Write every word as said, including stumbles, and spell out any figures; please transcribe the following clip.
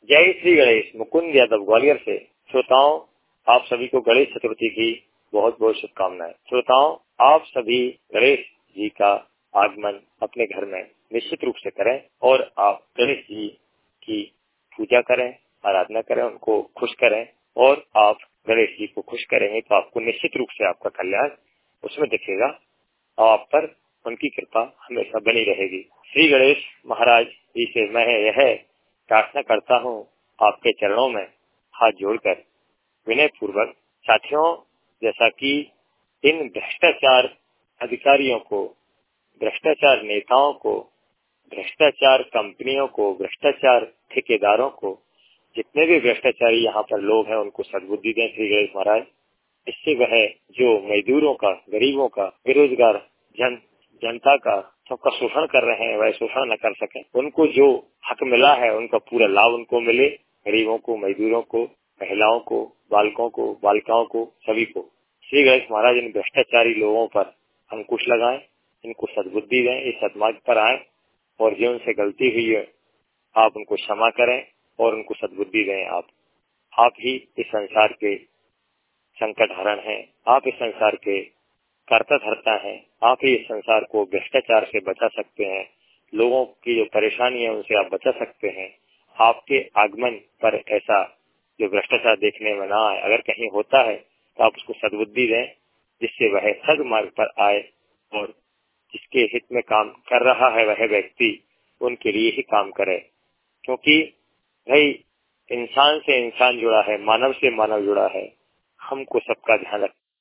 जय श्री गणेश। मुकुंद यादव ग्वालियर से। श्रोताओं, आप सभी को गणेश चतुर्थी की बहुत बहुत शुभकामनाएं। श्रोताओं, आप सभी गणेश जी का आगमन अपने घर में निश्चित रूप से करें और आप गणेश जी की पूजा करें, आराधना करें, उनको खुश करें और आप गणेश जी को खुश करेंगे तो आपको निश्चित रूप से आपका कल्याण उसमें दिखेगा और आप पर उनकी कृपा हमेशा बनी रहेगी। श्री गणेश महाराज जी से मैं यह प्रार्थना करता हूँ आपके चरणों में हाथ जोड़कर विनय पूर्वक। साथियों, जैसा कि इन भ्रष्टाचार अधिकारियों को, भ्रष्टाचार नेताओं को, भ्रष्टाचार कंपनियों को, भ्रष्टाचार ठेकेदारों को, जितने भी भ्रष्टाचारी यहाँ पर लोग हैं उनको सद्बुद्धि दें श्री गणेश महाराज। इससे वह जो मजदूरों का, गरीबों का, बेरोजगार जन जनता का सबका शोषण कर रहे हैं वह शोषण न कर सकें। उनको जो हक मिला है उनका पूरा लाभ उनको मिले। गरीबों को, मजदूरों को, महिलाओं को, बालकों को, बालिकाओं को, सभी को श्री गणेश महाराज इन भ्रष्टाचारी लोगों पर अंकुश लगाएं, इनको सद्बुद्धि दें, इस सद्मार्ग पर आए और जो उनसे गलती हुई है आप उनको क्षमा करें और उनको सद्बुद्धि दें। आप आप ही इस संसार के संकट हरण हैं, आप इस संसार के कर्ता धर्ता हैं, आप ही इस संसार को भ्रष्टाचार से बचा सकते हैं। लोगों की जो परेशानी है उनसे आप बचा सकते हैं। आपके आगमन पर ऐसा जो भ्रष्टाचार देखने में ना आए, अगर कहीं होता है तो आप उसको सद्बुद्धि दें जिससे वह सद्मार्ग पर आए और जिसके हित में काम कर रहा है वह व्यक्ति उनके लिए ही काम करे। क्योंकि भाई इंसान से इंसान जुड़ा है, मानव से मानव जुड़ा है, हमको सबका ध्यान रखना